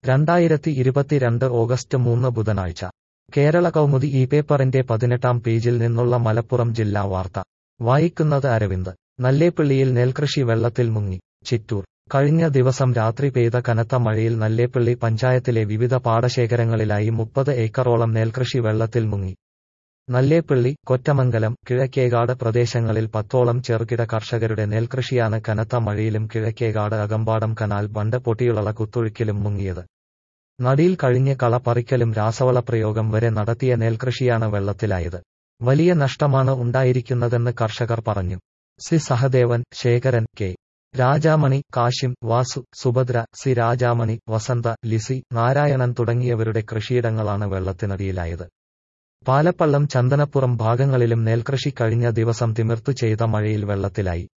2022 August 3 ബുധനാഴ്ച കേരള കൗമുദി ഈ പേപ്പറിന്റെ 18-ാം പേജിൽ നിന്നുള്ള മലപ്പുറം ജില്ലാ വാർത്ത വായിക്കുന്നത് അരവിന്ദ്. നല്ലേപ്പിള്ളിയിൽ നെൽകൃഷി വെള്ളത്തിൽ മുങ്ങി. ചിറ്റൂർ. കഴിഞ്ഞ ദിവസം രാത്രി പെയ്ത കനത്ത മഴയിൽ നല്ലേപ്പിള്ളി പഞ്ചായത്തിലെ വിവിധ പാടശേഖരങ്ങളിലായി 30 ഏക്കറോളം നെൽകൃഷി വെള്ളത്തിൽ മുങ്ങി. നല്ലേപ്പിള്ളി, കൊറ്റമംഗലം, കിഴക്കേകാട് പ്രദേശങ്ങളിൽ 10ഓളം ചെറുകിട കർഷകരുടെ നെൽകൃഷിയാണ് കനത്ത മഴയിലും കിഴക്കേകാട് അകമ്പാടം കനാൽ ബണ്ട് പൊട്ടിയുള്ള കുത്തൊഴുക്കിലും മുങ്ങിയത്. നടിയിൽ കഴിഞ്ഞ് കള പറിക്കലും രാസവളപ്രയോഗം വരെ നടത്തിയ നെൽകൃഷിയാണ് വെള്ളത്തിലായത്. വലിയ നഷ്ടമാണ് ഉണ്ടായിരിക്കുന്നതെന്ന് കർഷകർ പറഞ്ഞു. C Sahadevan, Sekharan, K Rajamani, Kasim, Vasu, Subhadra, C Rajamani, Vasantha, Lissy, Narayanan തുടങ്ങിയവരുടെ കൃഷിയിടങ്ങളാണ് വെള്ളത്തിനടിയിലായത്. പാലപ്പള്ളം, ചന്ദനപ്പുറം ഭാഗങ്ങളിലും നെൽകൃഷി കഴിഞ്ഞ ദിവസം തിമിർത്തു ചെയ്ത മഴയിൽ വെള്ളത്തിലായി.